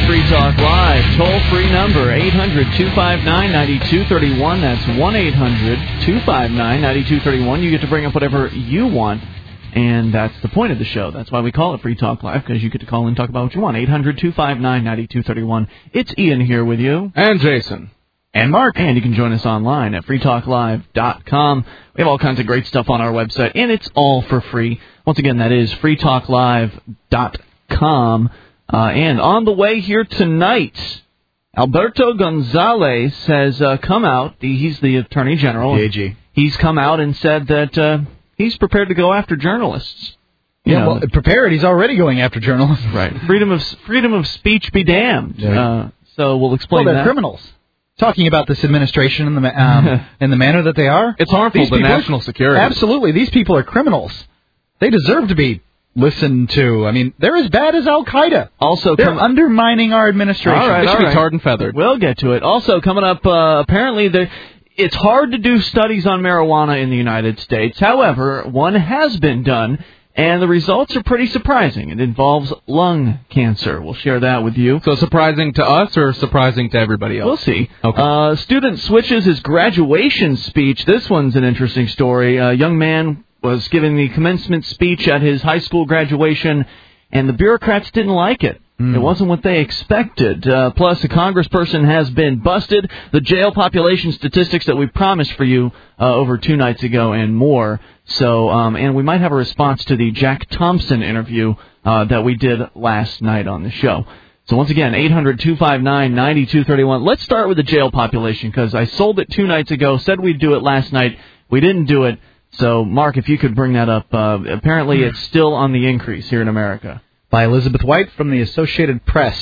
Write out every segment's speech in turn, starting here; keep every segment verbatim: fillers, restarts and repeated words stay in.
Free Talk Live. Toll-free number, eight hundred, two five nine, nine two three one. That's one eight hundred, two five nine, nine two three one. You get to bring up whatever you want, and that's the point of the show. That's why we call it Free Talk Live, because you get to call and talk about what you want. eight hundred, two five nine, nine two three one. It's Ian here with you. And Jason. And Mark. And you can join us online at free talk live dot com. We have all kinds of great stuff on our website, and it's all for free. Once again, that is free talk live dot com. Uh, and on the way here tonight, Alberto Gonzalez has uh, come out. He's the Attorney General. The A G. He's come out and said that uh, he's prepared to go after journalists. You yeah, know, well, prepared. He's already going after journalists. Right. Freedom of freedom of speech be damned. Yeah. Uh, so we'll explain well, they're that. criminals. Talking about this administration in the ma- um, in the manner that they are, it's harmful to national security. Absolutely, these people are criminals. They deserve to be listened to. I mean, they're as bad as Al Qaeda. Also, they're com- undermining our administration. All right, they should all be right. tarred and feathered. We'll get to it. Also, coming up, uh, apparently there. It's hard to do studies on marijuana in the United States. However, one has been done, and the results are pretty surprising. It involves lung cancer. We'll share that with you. So surprising to us or surprising to everybody else? We'll see. Okay. Uh, student switches his graduation speech. This one's an interesting story. A young man was giving the commencement speech at his high school graduation, and the bureaucrats didn't like it. Mm. It wasn't what they expected. Uh, plus, a congressperson has been busted. The jail population statistics that we promised for you uh, over two nights ago and more. So, um, and we might have a response to the Jack Thompson interview uh, that we did last night on the show. So once again, eight hundred, two five nine, nine two three one. Let's start with the jail population, because I sold it two nights ago, said we'd do it last night. We didn't do it. So, Mark, if you could bring that up. Uh, apparently, it's still on the increase here in America. By Elizabeth White from the Associated Press.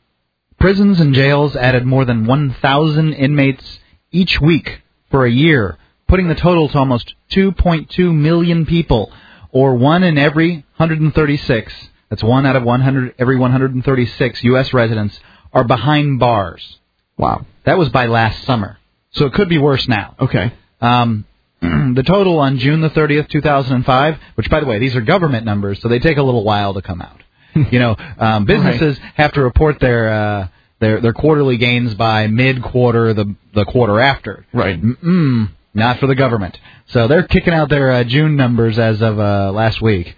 Prisons and jails added more than one thousand inmates each week for a year, putting the total to almost two point two million people, or one in every one hundred thirty-six, that's one out of one hundred, every one hundred thirty-six U S residents, are behind bars. Wow. That was by last summer. So it could be worse now. Okay. Um, the total on June the thirtieth, two thousand five, which, by the way, these are government numbers, so they take a little while to come out. You know, um, businesses right. have to report their uh, their their quarterly gains by mid-quarter, the the quarter after. Right. Mm-mm, not for the government. So they're kicking out their uh, June numbers as of uh, last week.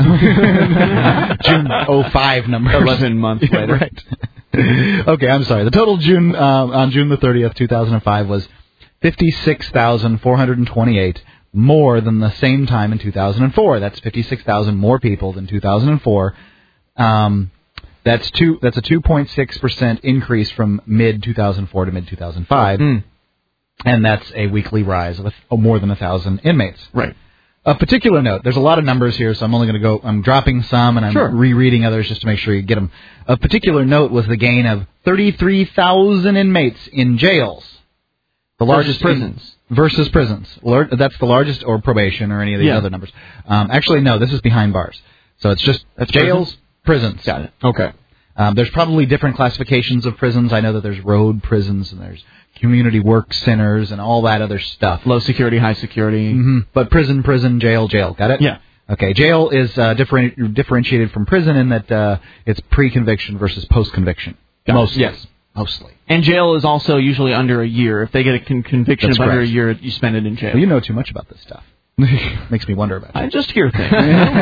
June oh five numbers. Eleven months later. Right. Okay, I'm sorry. The total June uh, on June the thirtieth, two thousand five was fifty-six thousand four hundred twenty-eight, more than the same time in two thousand four. That's fifty-six thousand more people than two thousand four. Um, that's two. That's a two point six percent increase from mid two thousand four to mid two thousand five, mm. and that's a weekly rise of, a, of more than a thousand inmates. Right. A particular note. There's a lot of numbers here, so I'm only going to go. I'm dropping some, and I'm sure. rereading others just to make sure you get them. A particular note was the gain of thirty-three thousand inmates in jails. The largest versus prisons. In, versus prisons. That's the largest, or probation, or any of these yeah. other numbers. Um, actually, no. This is behind bars. So it's just that's jails. Prisons? Prisons. Got it. Okay. Um, there's probably different classifications of prisons. I know that there's road prisons and there's community work centers and all that other stuff. Low security, high security. Mm-hmm. But prison, prison, jail, jail. Got it? Yeah. Okay. Jail is uh, different, differentiated from prison in that uh, it's pre-conviction versus post-conviction. Got Mostly. Yes. Mostly. And jail is also usually under a year. If they get a con- conviction That's of under correct. a year, you spend it in jail. Well, you know too much about this stuff. Makes me wonder about it. I just hear things.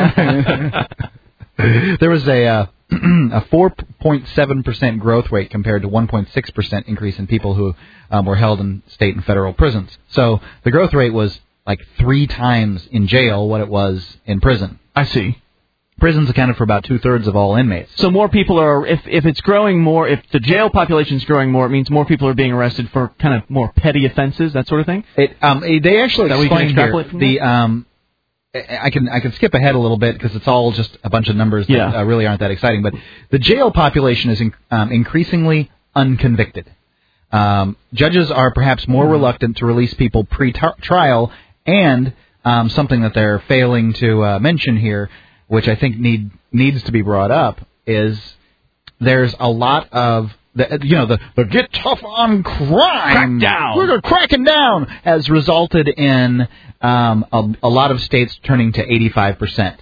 There was a uh, a four point seven percent growth rate compared to one point six percent increase in people who um, were held in state and federal prisons. So the growth rate was like three times in jail what it was in prison. I see. Prisons accounted for about two-thirds of all inmates. So more people are, if if it's growing more, if the jail population is growing more, it means more people are being arrested for kind of more petty offenses, that sort of thing? It, um, they actually explain here the... Um, I can I can skip ahead a little bit because it's all just a bunch of numbers that yeah. uh, really aren't that exciting. But the jail population is in, um, increasingly unconvicted. Um, judges are perhaps more mm-hmm. reluctant to release people pre-trial, and um, something that they're failing to uh, mention here, which I think need needs to be brought up, is there's a lot of the, you know the, the get tough on crime, crack down. We're cracking down has resulted in um, a, a lot of states turning to eighty-five percent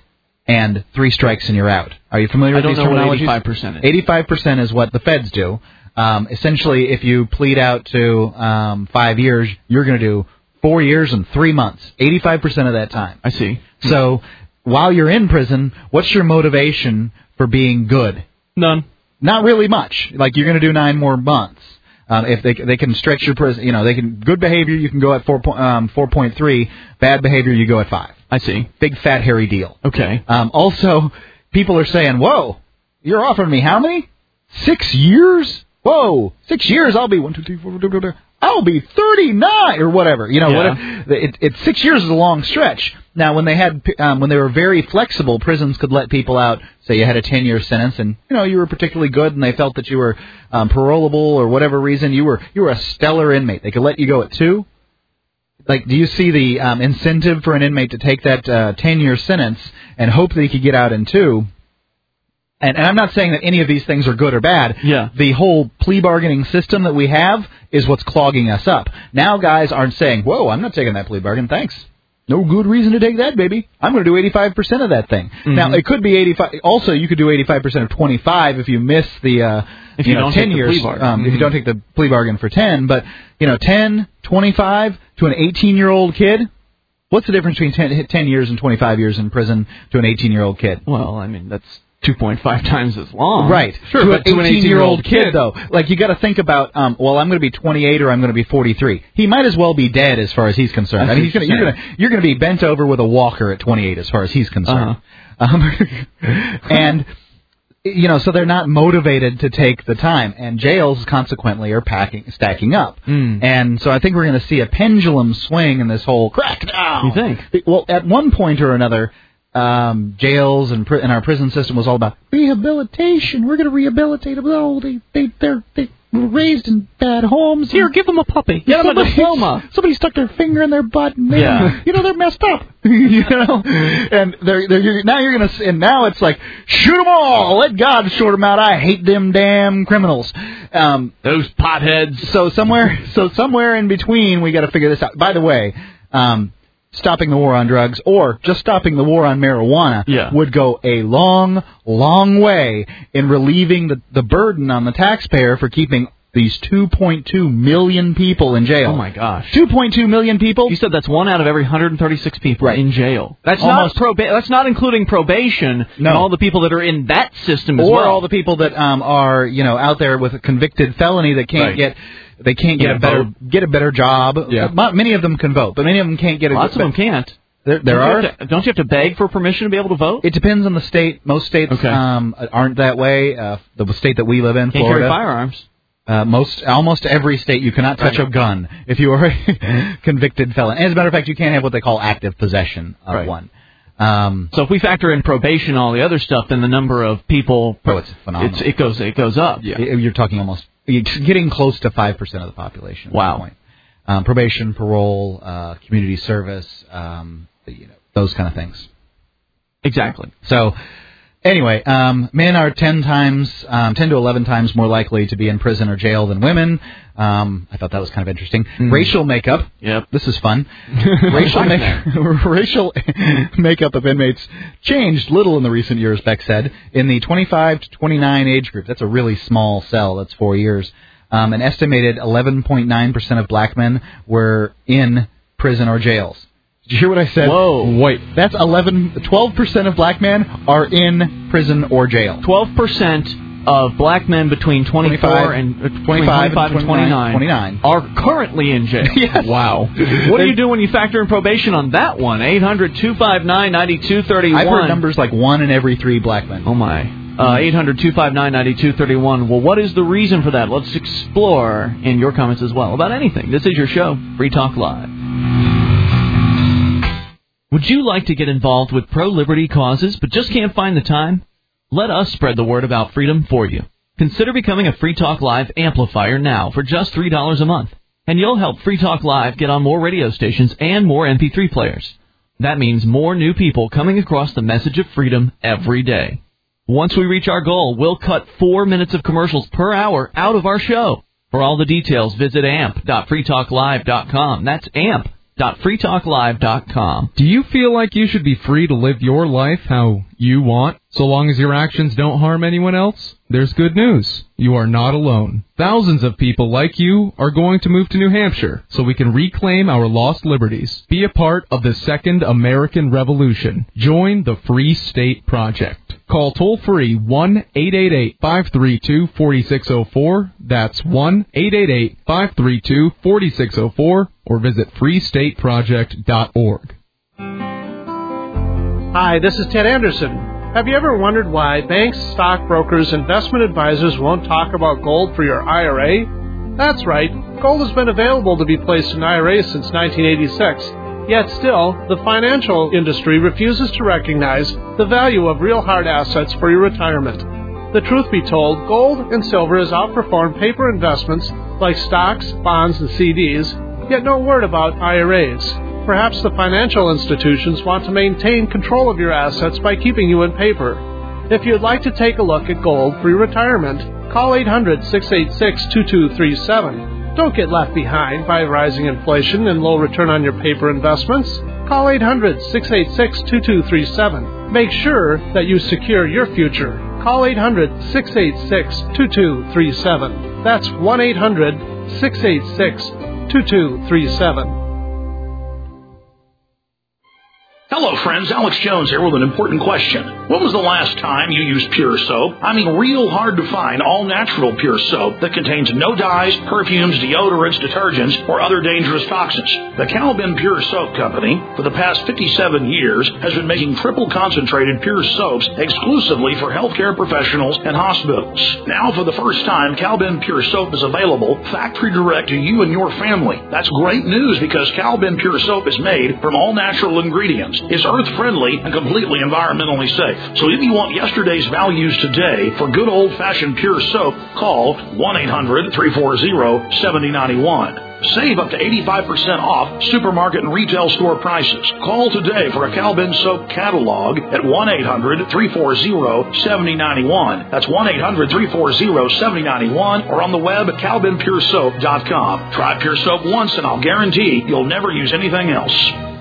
and three strikes and you're out. Are you familiar I with don't these know what terminologies? eighty-five percent is. eighty-five percent is what the feds do. Um, essentially, if you plead out to um, five years, you're going to do four years and three months, eighty-five percent of that time. I see. So while you're in prison, what's your motivation for being good? None. Not really much. Like, you're going to do nine more months. Um, if they they can stretch your prison, you know, they can good behavior, you can go at four point um, four point three. Bad behavior, you go at five. I see. Big fat hairy deal. Okay. Um, also, people are saying, "Whoa, you're offering me how many? Six years? Whoa, six years? I'll be one, two, three, four, five, six, seven, I'll be thirty-nine or whatever. You know, Yeah. whatever. It, it six years is a long stretch. Now, when they had um, when they were very flexible, prisons could let people out. Say you had a ten-year sentence, and you know you were particularly good, and they felt that you were um, parolable or whatever reason. You were you were a stellar inmate. They could let you go at two. Like, do you see the um, incentive for an inmate to take that uh, ten-year sentence and hope that he could get out in two? And, and I'm not saying that any of these things are good or bad. Yeah. The whole plea bargaining system that we have is what's clogging us up. Now guys aren't saying, whoa, I'm not taking that plea bargain, thanks. No good reason to take that, baby. I'm going to do eighty-five percent of that thing. Mm-hmm. Now, it could be eighty-five. Also, you could do eighty-five percent of twenty-five if you miss the, uh, if you, you know, don't ten take the years. plea bargain. Um, mm-hmm. If you don't take the plea bargain for ten. But, you know, ten, twenty-five to an eighteen-year-old kid. What's the difference between ten, ten years and twenty-five years in prison to an eighteen-year-old kid? Well, I mean, that's two point five times as long. Right. Sure, to but an to an eighteen-year-old eighteen-year-old kid, though. Like, you got to think about, um, well, I'm going to be twenty-eight or I'm going to be forty-three. He might as well be dead as far as he's concerned. I mean, he's gonna, you're going to you're going to be bent over with a walker at twenty-eight as far as he's concerned. Uh-huh. Um, and, you know, so they're not motivated to take the time. And jails, consequently, are packing, stacking up. Mm. And so I think we're going to see a pendulum swing in this whole crackdown. You think? Well, at one point or another, Um, jails and, pri- and our prison system was all about rehabilitation. We're going to rehabilitate them. Oh, they they they're they were raised in bad homes. Here, give them a puppy. Get them a diploma. Somebody stuck their finger in their butt. And they, Yeah. you know they're messed up. you know, and they're they're you're, now you're going to and now it's like shoot them all. Let God sort them out. I hate them damn criminals. Um, Those potheads. So somewhere so somewhere in between we got to figure this out. By the way. Um, Stopping the war on drugs or just stopping the war on marijuana yeah. would go a long, long way in relieving the, the burden on the taxpayer for keeping these two point two million people in jail. Oh, my gosh. two point two million people? You said that's one out of every one hundred thirty-six people right. in jail. That's Almost. not proba- That's not including probation no. and all the people that are in that system as or well. Or all the people that um, are, you know, out there with a convicted felony that can't right. get... They can't get yeah, a better vote. get a better job. Yeah. Many of them can vote, but many of them can't get a Lots good, of them can't. There, there don't are. You have to, don't you have to beg for permission to be able to vote? It depends on the state. Most states okay. um, aren't that way. Uh, the state that we live in, can't Florida, carry firearms. Uh, most, almost every state, you cannot touch right. a gun if you are a convicted felon. And as a matter of fact, you can't have what they call active possession of right. one. Um, so if we factor in probation, all the other stuff, then the number of people, oh, it's phenomenal. It's, it goes, it goes up. Yeah. You're talking almost. It's getting close to five percent of the population. At wow. This point. Um, probation, parole, uh, community service, um, you know, those kind of things. Exactly. So, anyway, um, men are ten times, um, ten to eleven times more likely to be in prison or jail than women. Um, I thought that was kind of interesting. Mm. Racial makeup. Yep. This is fun. racial, ma- racial makeup of inmates changed little in the recent years, Beck said. In the twenty-five to twenty-nine age group, that's a really small cell. That's four years. Um, an estimated eleven point nine percent of black men were in prison or jails. Did you hear what I said? Whoa. Wait. That's eleven, twelve percent of black men are in prison or jail. twelve percent of black men between twenty-four and uh, twenty-five, twenty-five and twenty-nine, twenty-nine are currently in jail. Yes. Wow. What do you do when you factor in probation on that one? eight hundred two five nine nine two three one. I've heard numbers like one in every three black men. Oh, my. Uh, eight hundred two five nine nine two three one. Well, what is the reason for that? Let's explore in your comments as well about anything. This is your show, Free Talk Live. Would you like to get involved with pro-liberty causes but just can't find the time? Let us spread the word about freedom for you. Consider becoming a Free Talk Live amplifier now for just three dollars a month, and you'll help Free Talk Live get on more radio stations and more M P three players. That means more new people coming across the message of freedom every day. Once we reach our goal, we'll cut four minutes of commercials per hour out of our show. For all the details, visit amp dot free talk live dot com. That's amp dot free talk live dot com. Do you feel like you should be free to live your life how you want, so long as your actions don't harm anyone else? There's good news. You are not alone. Thousands of people like you are going to move to New Hampshire so we can reclaim our lost liberties. Be a part of the Second American Revolution. Join the Free State Project. Call toll-free one eight eight eight, five three two, four six zero four. That's one eight eight eight, five three two, four six zero four or visit free state project dot org. Hi, this is Ted Anderson. Have you ever wondered why banks, stockbrokers, investment advisors won't talk about gold for your I R A? That's right. Gold has been available to be placed in I R As since nineteen eighty-six. Yet still, the financial industry refuses to recognize the value of real hard assets for your retirement. The truth be told, gold and silver has outperformed paper investments like stocks, bonds, and C Ds, yet no word about I R As. Perhaps the financial institutions want to maintain control of your assets by keeping you in paper. If you'd like to take a look at gold for your retirement, call eight hundred, six eight six, two two three seven. Don't get left behind by rising inflation and low return on your paper investments. Call eight hundred, six eight six, two two three seven. Make sure that you secure your future. Call eight hundred, six eight six, two two three seven. That's one eight hundred, six eight six, two two three seven. Hello, friends. Alex Jones here with an important question. When was the last time you used Pure Soap? I mean, real hard to find all-natural Pure Soap that contains no dyes, perfumes, deodorants, detergents, or other dangerous toxins. The Calvin Pure Soap Company, for the past fifty-seven years, has been making triple-concentrated Pure Soaps exclusively for healthcare professionals and hospitals. Now, for the first time, Calvin Pure Soap is available factory direct to you and your family. That's great news because Calvin Pure Soap is made from all-natural ingredients. It's earth-friendly and completely environmentally safe. So if you want yesterday's values today for good old-fashioned Pure Soap, call one eight hundred, three four zero, seven zero nine one. Save up to eighty-five percent off supermarket and retail store prices. Call today for a Calvin Soap catalog at one eight hundred, three four zero, seven zero nine one. That's one eight hundred, three four zero, seven zero nine one or on the web at calvin pure soap dot com. Try Pure Soap once and I'll guarantee you'll never use anything else.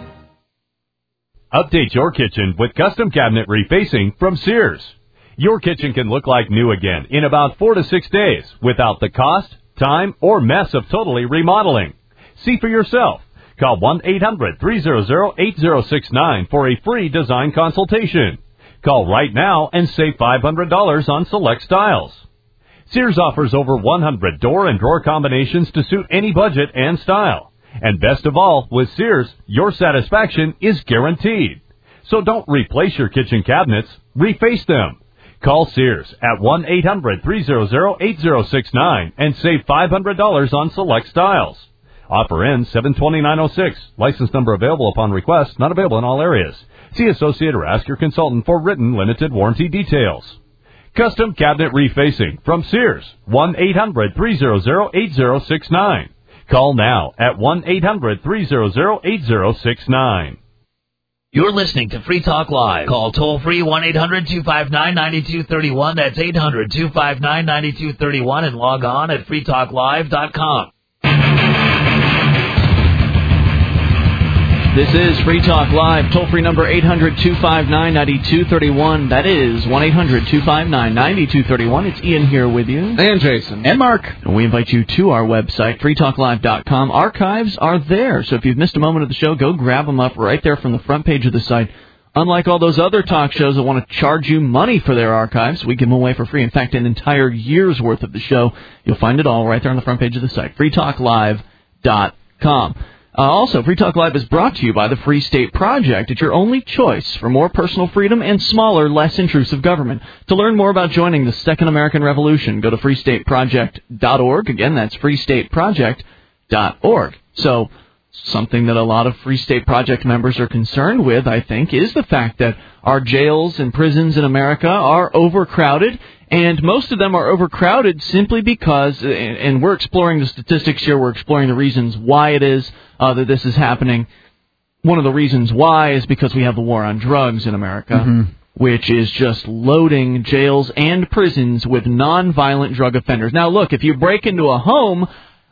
Update your kitchen with custom cabinet refacing from Sears. Your kitchen can look like new again in about four to six days without the cost, time, or mess of totally remodeling. See for yourself. Call one eight hundred, three hundred, eight zero six nine for a free design consultation. Call right now and save five hundred dollars on select styles. Sears offers over one hundred door and drawer combinations to suit any budget and style. And best of all, with Sears, your satisfaction is guaranteed. So don't replace your kitchen cabinets, reface them. Call Sears at one eight hundred, three hundred, eight zero six nine and save five hundred dollars on select styles. Offer ends seven twenty-nine oh six. License number available upon request, not available in all areas. See associate or ask your consultant for written limited warranty details. Custom cabinet refacing from Sears, one eight hundred, three hundred, eight zero six nine. Call now at one eight hundred, three hundred, eight zero six nine. You're listening to Free Talk Live. Call toll-free one eight hundred, two five nine, nine two three one. That's eight hundred, two five nine, nine two three one and log on at free talk live dot com. This is Free Talk Live. Toll-free number eight hundred, two five nine, nine two three one. That is one eight hundred, two five nine, nine two three one. It's Ian here with you. And Jason. And Mark. And we invite you to our website, free talk live dot com. Archives are there, so if you've missed a moment of the show, go grab them up right there from the front page of the site. Unlike all those other talk shows that want to charge you money for their archives, we give them away for free. In fact, an entire year's worth of the show. You'll find it all right there on the front page of the site, free talk live dot com. Uh, also, Free Talk Live is brought to you by the Free State Project. It's your only choice for more personal freedom and smaller, less intrusive government. To learn more about joining the Second American Revolution, go to free state project dot org. Again, that's free state project dot org. So, something that a lot of Free State Project members are concerned with, I think, is the fact that our jails and prisons in America are overcrowded. And most of them are overcrowded simply because, and we're exploring the statistics here, we're exploring the reasons why it is uh, that this is happening. One of the reasons why is because we have the war on drugs in America, mm-hmm. which is just loading jails and prisons with nonviolent drug offenders. Now, look, if you break into a home,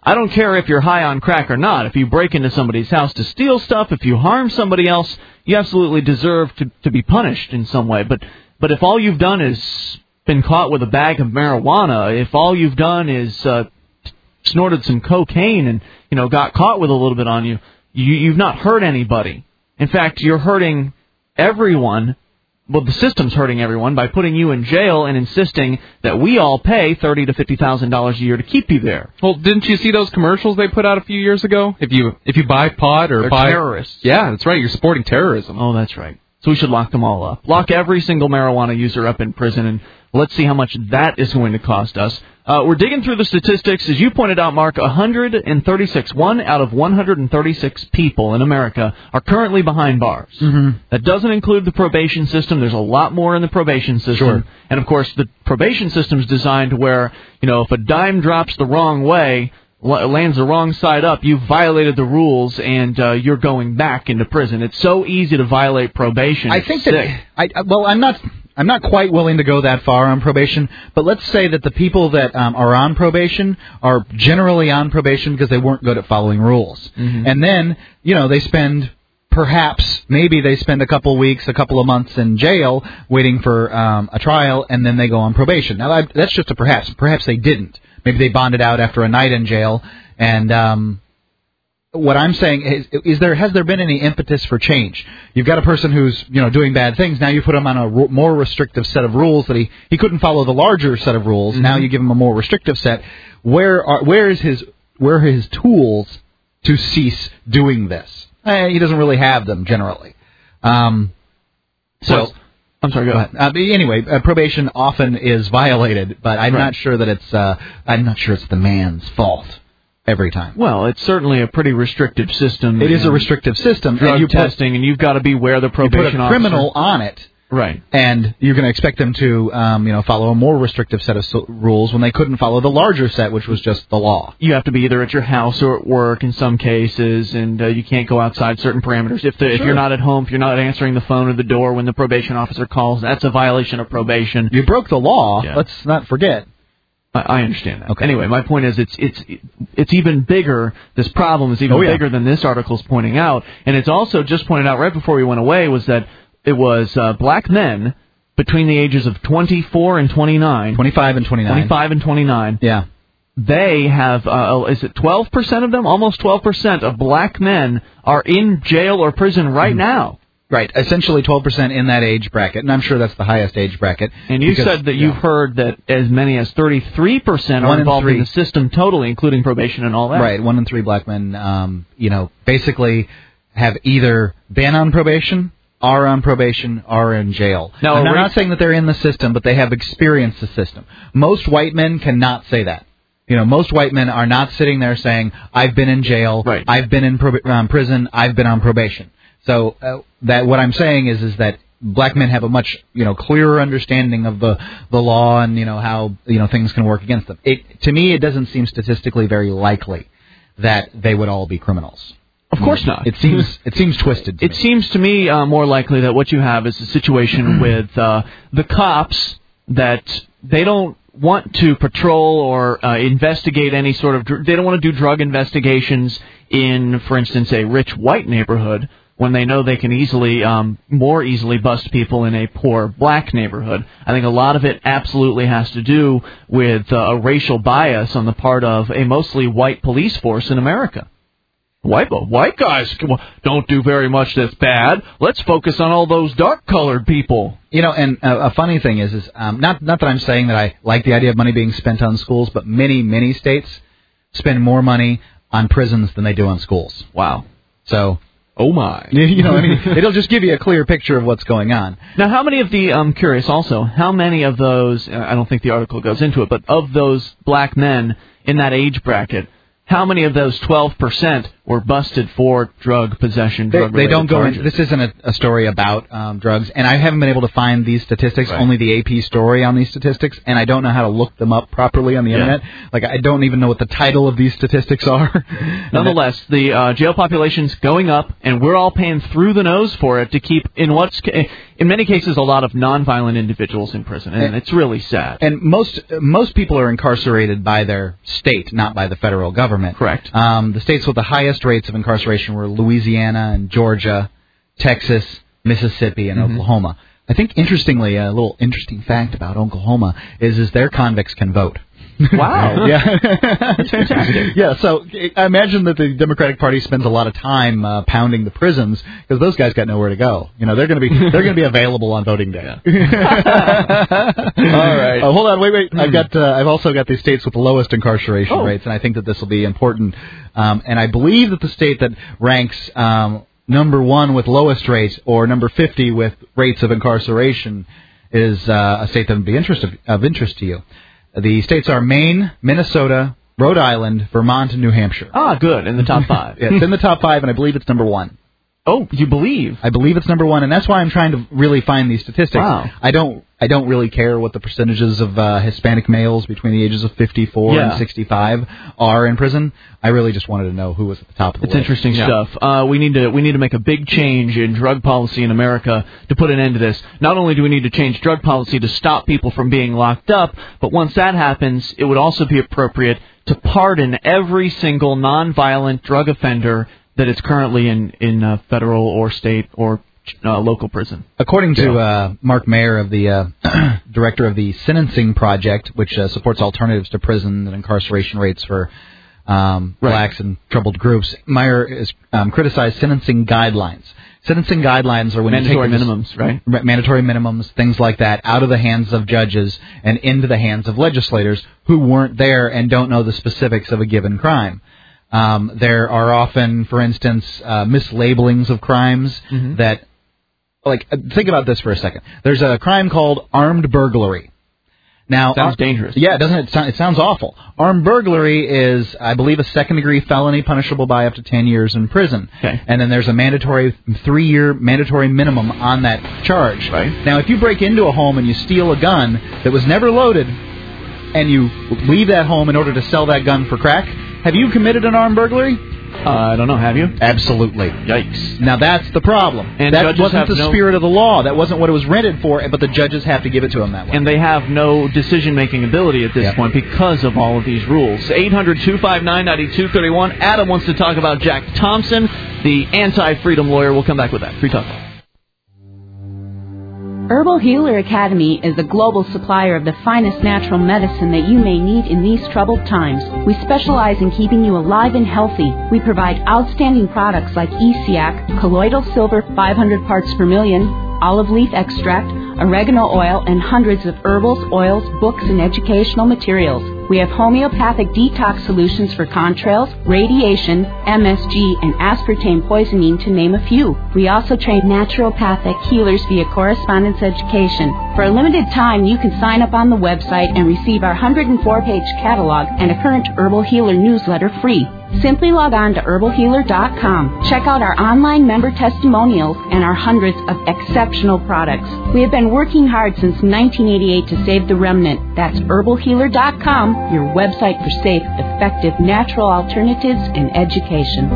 I don't care if you're high on crack or not. If you break into somebody's house to steal stuff, if you harm somebody else, you absolutely deserve to to be punished in some way. But but if all you've done is been caught with a bag of marijuana, if all you've done is uh, snorted some cocaine and you know got caught with a little bit on you, you you've not hurt anybody. In fact, you're hurting everyone. Well, the system's hurting everyone by putting you in jail and insisting that we all pay thirty to fifty thousand dollars a year to keep you there. Well, didn't you see those commercials they put out a few years ago? If you if you buy pot or They're buy terrorists. Yeah, that's right. You're supporting terrorism. Oh, that's right. So we should lock them all up. Lock every single marijuana user up in prison, and let's see how much that is going to cost us. Uh, we're digging through the statistics. As you pointed out, Mark, one hundred thirty-six, one out of one hundred thirty-six people in America are currently behind bars. Mm-hmm. That doesn't include the probation system. There's a lot more in the probation system. Sure. And, of course, the probation system is designed where, you know, if a dime drops the wrong way, lands the wrong side up, you've violated the rules and uh, you're going back into prison. It's so easy to violate probation. I It's think sick. that I well, I'm not I'm not quite willing to go that far on probation, but let's say that the people that um, are on probation are generally on probation because they weren't good at following rules, Mm-hmm. and then you know they spend perhaps maybe they spend a couple weeks, a couple of months in jail waiting for um, a trial, and then they go on probation. Now that, that's just a perhaps. Perhaps they didn't. Maybe they bonded out after a night in jail, and um, what I'm saying is, is there has there been any impetus for change? You've got a person who's you know doing bad things. Now you put him on a ru- more restrictive set of rules that he, he couldn't follow the larger set of rules. Mm-hmm. Now you give him a more restrictive set. Where are where is his where are his tools to cease doing this? Eh, he doesn't really have them generally. Um, so. Well, I'm sorry, go ahead. Uh, but anyway, uh, probation often is violated, but I'm Right. not sure that it's uh, I'm not sure it's the man's fault every time. Well, it's certainly a pretty restrictive system. It is a and restrictive system. drug and you testing, put, and you've got to be where the you probation put a criminal officer... on it, Right. and you're going to expect them to um, you know follow a more restrictive set of so- rules when they couldn't follow the larger set, which was just the law. You have to be either at your house or at work in some cases, and uh, you can't go outside certain parameters. If the, if Sure. you're not at home, if you're not answering the phone or the door when the probation officer calls, that's a violation of probation. You broke the law. Yeah. Let's not forget. I I understand that. Okay. Anyway, my point is it's it's it's even bigger. This problem is even Oh, yeah. bigger than this article's pointing out, and it's also just pointed out right before we went away was that it was uh, black men between the ages of twenty-four and twenty-nine, twenty-five and twenty-nine. twenty-five and twenty-nine. Yeah. They have, uh, is it twelve percent of them? Almost twelve percent of black men are in jail or prison right Mm-hmm. now. Right. Essentially twelve percent in that age bracket, and I'm sure that's the highest age bracket. And you because, said that you've yeah. heard that as many as thirty-three percent are One in involved three. in the system totally, including probation and all that. Right, one in three black men, um, you know, basically have either been on probation, are on probation, are in jail. Now, and I'm are we- not saying that they're in the system, but they have experienced the system. Most white men cannot say that. You know, most white men are not sitting there saying, I've been in jail, Right. I've been in prob- um, prison, I've been on probation. So uh, that what I'm saying is is that black men have a much you know clearer understanding of the the law and you know how you know things can work against them. It to me it doesn't seem statistically very likely that they would all be criminals. Of course not. It seems it seems twisted. To It me. seems to me uh, more likely that what you have is a situation with uh, the cops that they don't want to patrol or uh, investigate any sort of... Dr- they don't want to do drug investigations in, for instance, a rich white neighborhood when they know they can easily, um, more easily bust people in a poor black neighborhood. I think a lot of it absolutely has to do with uh, a racial bias on the part of a mostly white police force in America. White white guys don't do very much that's bad. Let's focus on all those dark-colored people. You know, and uh, a funny thing is, is um, not not that I'm saying that I like the idea of money being spent on schools, but many many states spend more money on prisons than they do on schools. Wow. So, oh my. you know, I mean, it'll just give you a clear picture of what's going on. Now, how many of the, I'm curious also, how many of those, I don't think the article goes into it, but of those black men in that age bracket, how many of those twelve percent were busted for drug possession, They, drug they don't go charges? in. This isn't a, a story about um, drugs, and I haven't been able to find these statistics. Right. Only the A P story on these statistics, and I don't know how to look them up properly on the Yeah. internet. Like I don't even know what the title of these statistics are. Nonetheless, the uh, jail population's going up, and we're all paying through the nose for it to keep in what's in many cases, a lot of nonviolent individuals in prison, and, and it's really sad. And most most people are incarcerated by their state, not by the federal government. Correct. Um, the states with the highest rates of incarceration were Louisiana and Georgia, Texas, Mississippi, and mm-hmm. Oklahoma. I think, interestingly, a little interesting fact about Oklahoma is is their convicts can vote. Wow. Yeah. That's fantastic. Yeah, so I imagine that the Democratic Party spends a lot of time uh, pounding the prisons because those guys got nowhere to go. You know, they're going to be they're going to be available on voting day. Yeah. All right. Oh, hold on, wait, wait. I've got uh, I've also got the states with the lowest incarceration oh. rates, and I think that this will be important. Um, and I believe that the state that ranks um, number one with lowest rates, or number fifty with rates of incarceration, is uh, a state that would be interest of, of interest to you. The states are Maine, Minnesota, Rhode Island, Vermont, and New Hampshire. Ah, good. In the top five. Yeah, it's in the top five, and I believe it's number one. Oh, you believe? I believe it's number one, and that's why I'm trying to really find these statistics. Wow. I don't I don't really care what the percentages of uh, Hispanic males between the ages of fifty-four yeah. and sixty-five are in prison. I really just wanted to know who was at the top of the it's list. It's interesting yeah. stuff. Uh, we need to we need to make a big change in drug policy in America to put an end to this. Not only do we need to change drug policy to stop people from being locked up, but once that happens, it would also be appropriate to pardon every single nonviolent drug offender that is currently in, in uh, federal or state or uh, local prison. According to uh, Mark Mayer, of the uh, director of the Sentencing Project, which uh, supports alternatives to prison and incarceration rates for um, right. blacks and troubled groups, Mayer has um, criticized sentencing guidelines. Sentencing guidelines are when mandatory you take minimums, this, right? Mandatory minimums, things like that, out of the hands of judges and into the hands of legislators who weren't there and don't know the specifics of a given crime. Um, there are often, for instance, uh, mislabelings of crimes mm-hmm. that, like, think about this for a second. There's a crime called armed burglary. Now, sounds ar- dangerous. Yeah, doesn't it? Sound, it sounds awful. Armed burglary is, I believe, a second-degree felony punishable by up to ten years in prison. Okay. And then there's a mandatory three-year mandatory minimum on that charge. Right. Now, if you break into a home and you steal a gun that was never loaded, and you leave that home in order to sell that gun for crack, have you committed an armed burglary? Uh, I don't know. Have you? Absolutely. Yikes. Now, that's the problem. And that wasn't the no... spirit of the law. That wasn't what it was rented for, but the judges have to give it to them that way. And they have no decision-making ability at this yep. point because of all of these rules. eight hundred two five nine nine two three one. Adam wants to talk about Jack Thompson, the anti-freedom lawyer. We'll come back with that. Free Talk. Herbal Healer Academy is a global supplier of the finest natural medicine that you may need in these troubled times. We specialize in keeping you alive and healthy. We provide outstanding products like E C A C, colloidal silver five hundred parts per million, olive leaf extract, oregano oil, and hundreds of herbals, oils, books, and educational materials. We have homeopathic detox solutions for contrails, radiation, M S G, and aspartame poisoning, to name a few. We also train naturopathic healers via correspondence education. For a limited time, you can sign up on the website and receive our one hundred four page catalog and a current Herbal Healer newsletter free. Simply log on to herbal healer dot com. Check out our online member testimonials and our hundreds of exceptional products. We have been working hard since nineteen eighty-eight to save the remnant. That's herbal healer dot com, your website for safe, effective, natural alternatives in education.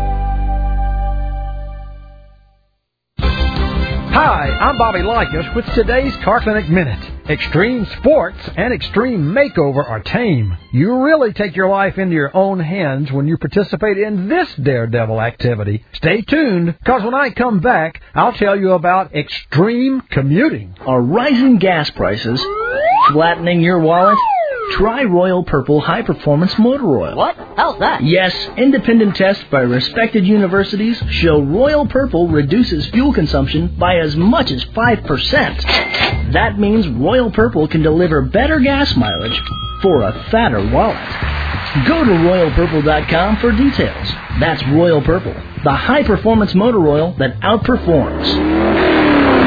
Hi, I'm Bobby Likas with today's Car Clinic Minute. Extreme sports and extreme makeover are tame. You really take your life into your own hands when you participate in this daredevil activity. Stay tuned, because when I come back, I'll tell you about extreme commuting. Are rising gas prices flattening your wallet? Try Royal Purple High Performance Motor Oil. What? How's that? Yes, independent tests by respected universities show Royal Purple reduces fuel consumption by as much as five percent. That means Royal Purple can deliver better gas mileage for a fatter wallet. Go to royal purple dot com for details. That's Royal Purple, the high-performance motor oil that outperforms.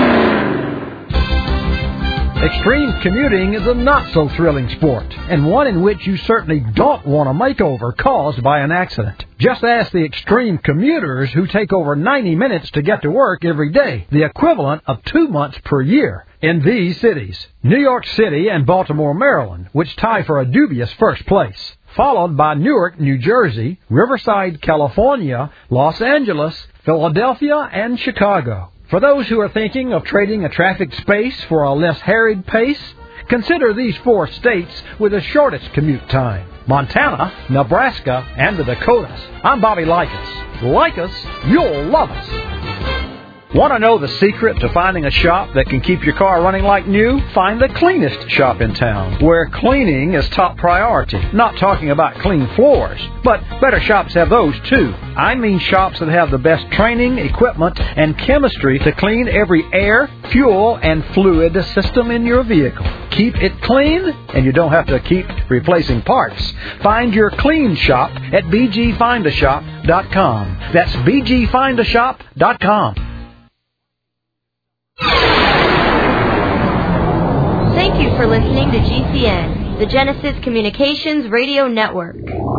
Extreme commuting is a not-so-thrilling sport, and one in which you certainly don't want a makeover caused by an accident. Just ask the extreme commuters who take over ninety minutes to get to work every day, the equivalent of two months per year, in these cities: New York City and Baltimore, Maryland, which tie for a dubious first place, followed by Newark, New Jersey, Riverside, California, Los Angeles, Philadelphia, and Chicago. For those who are thinking of trading a traffic space for a less harried pace, consider these four states with the shortest commute time: Montana, Nebraska, and the Dakotas. I'm Bobby Likas. Like us, you'll love us. Want to know the secret to finding a shop that can keep your car running like new? Find the cleanest shop in town, where cleaning is top priority. Not talking about clean floors, but better shops have those too. I mean shops that have the best training, equipment, and chemistry to clean every air, fuel, and fluid system in your vehicle. Keep it clean, and you don't have to keep replacing parts. Find your clean shop at b g find a shop dot com. That's b g find a shop dot com. Thank you for listening to G C N, the Genesis Communications Radio Network.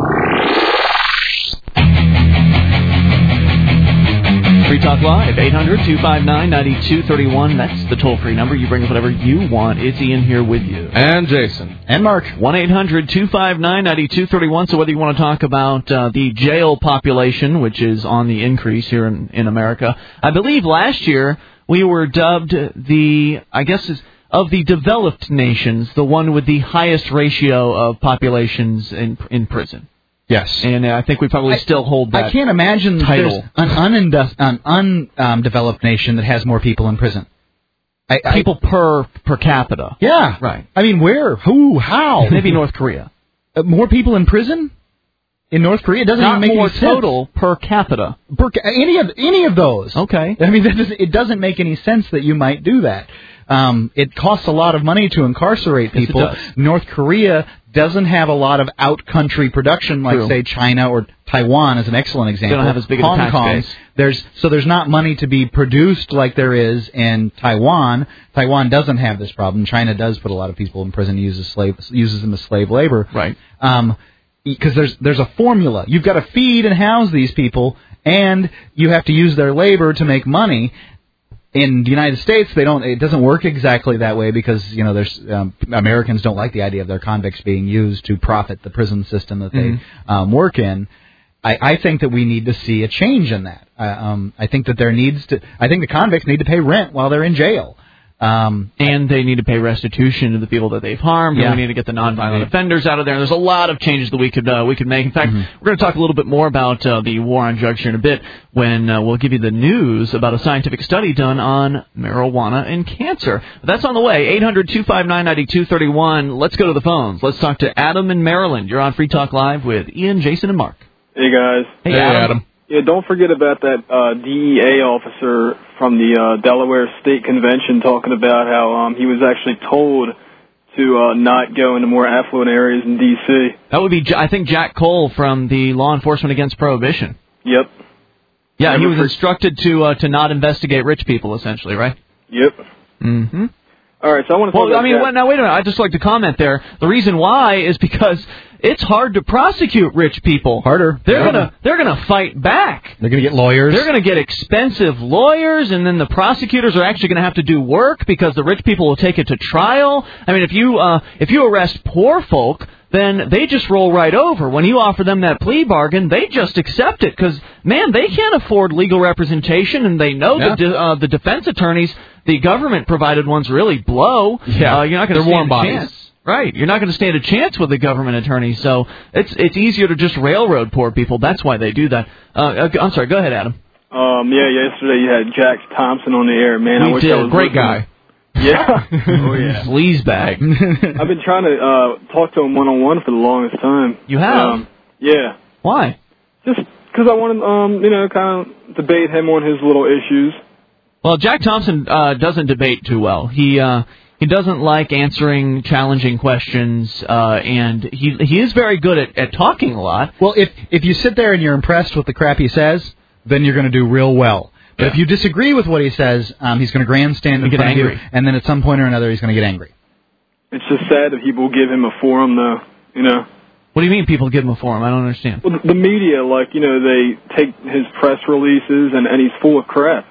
Free Talk Live, eight hundred, two five nine, nine two three one. That's the toll-free number. You bring us whatever you want. It's Ian here with you. And Jason. And Mark. one eight hundred, two five nine, nine two three one. So whether you want to talk about uh, the jail population, which is on the increase here in, in America, I believe last year we were dubbed the, I guess, is, of the developed nations, the one with the highest ratio of populations in in prison. Yes. And uh, I think we probably I, still hold that I can't imagine title. There's an unindus- an undeveloped nation that has more people in prison. I, I, people per per capita. Yeah. Right. I mean, where? Who? How? Maybe North Korea. Uh, more people in prison? In North Korea? It doesn't Not even make more any sense. total per capita. Per ca- any of any of those. Okay. I mean, that doesn't, it doesn't make any sense that you might do that. Um, it costs a lot of money to incarcerate people. Yes, it does. North Korea doesn't have a lot of out-country production like, True. say, China or Taiwan is an excellent example. They don't have as big of a Hong tax Kong, base. There's, so there's not money to be produced like there is in Taiwan. Taiwan doesn't have this problem. China does put a lot of people in prison, uses slave, uses them as slave labor. Right. Um, because there's there's a formula. You've got to feed and house these people, and you have to use their labor to make money. In the United States, they don't. It doesn't work exactly that way because you know there's um, Americans don't like the idea of their convicts being used to profit the prison system that they Mm-hmm. um, work in. I, I think that we need to see a change in that. Uh, um, I think that there needs to. I think the convicts need to pay rent while they're in jail. Um, and they need to pay restitution to the people that they've harmed. Yeah. And we need to get the nonviolent offenders out of there. There's a lot of changes that we could uh, we could make. In fact, Mm-hmm. we're going to talk a little bit more about uh, the war on drugs here in a bit when uh, we'll give you the news about a scientific study done on marijuana and cancer. That's on the way. eight hundred, two five nine, nine two three one. Let's go to the phones. Let's talk to Adam in Maryland. You're on Free Talk Live with Ian, Jason, and Mark. Hey, guys. Hey, hey Adam. Adam. Yeah, don't forget about that uh, D E A officer from the uh, Delaware State Convention talking about how um, he was actually told to uh, not go into more affluent areas in D C That would be, I think, Jack Cole from the Law Enforcement Against Prohibition. Yep. Yeah, he Never was for- instructed to uh, to not investigate rich people, essentially, right? Yep. Mm-hmm. All right, so I want to talk Well, about I mean, that. well, now wait a minute. I'd just like to comment there. The reason why is because it's hard to prosecute rich people. Harder. They're Yeah. gonna they're gonna fight back. They're going to get lawyers. They're gonna get expensive lawyers, and then the prosecutors are actually gonna have to do work because the rich people will take it to trial. I mean, if you uh, if you arrest poor folk, then they just roll right over. When you offer them that plea bargain, they just accept it because, man, they can't afford legal representation, and they know Yeah. the de- uh, the defense attorneys, the government-provided ones, really blow. Yeah. Uh, you're not going to They're warm stand a bodies. chance. Right. You're not going to stand a chance with the government attorney, so it's it's easier to just railroad poor people. That's why they do that. Uh, I'm sorry. Go ahead, Adam. Um, yeah, yesterday you had Jack Thompson on the air. Man, I We wish did. I was Great listening. guy. Yeah. oh, yeah. Sleaze bag. I've been trying to uh, talk to him one-on-one for the longest time. You have? Um, yeah. Why? Just because I want to, um, you know, kind of debate him on his little issues. Well, Jack Thompson uh, doesn't debate too well. He uh, he doesn't like answering challenging questions, uh, and he he is very good at, at talking a lot. Well, if if you sit there and you're impressed with the crap he says, then you're going to do real well. But if you disagree with what he says, um, he's going to grandstand in get front of angry. you, and then at some point or another, he's going to get angry. It's just sad that people give him a forum, though, you know. What do you mean people give him a forum? I don't understand. Well, the media, like, you know, they take his press releases, and, and he's full of crap.